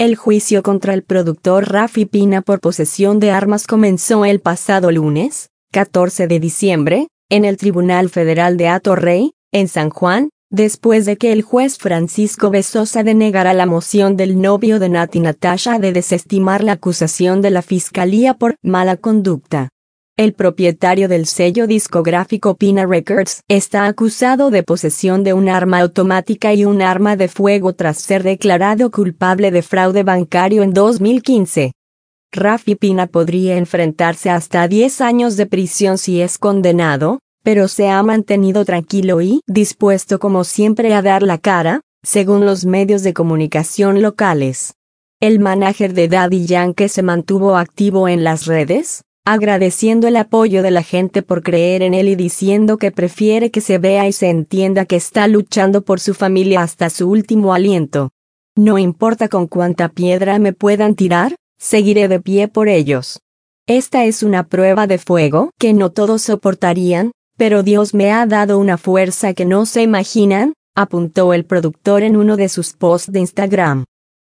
El juicio contra el productor Rafi Pina por posesión de armas comenzó el pasado lunes, 14 de diciembre, en el Tribunal Federal de Hato-Rey, en San Juan, después de que el juez Francisco Bezosa denegara la moción del novio de Nati Natasha de desestimar la acusación de la Fiscalía por mala conducta. El propietario del sello discográfico Pina Records está acusado de posesión de un arma automática y un arma de fuego tras ser declarado culpable de fraude bancario en 2015. Rafi Pina podría enfrentarse hasta 10 años de prisión si es condenado, pero se ha mantenido tranquilo y dispuesto como siempre a dar la cara, según los medios de comunicación locales. El manager de Daddy Yankee se mantuvo activo en las redes, agradeciendo el apoyo de la gente por creer en él y diciendo que prefiere que se vea y se entienda que está luchando por su familia hasta su último aliento. No importa con cuánta piedra me puedan tirar, seguiré de pie por ellos. Esta es una prueba de fuego que no todos soportarían, pero Dios me ha dado una fuerza que no se imaginan, apuntó el productor en uno de sus posts de Instagram.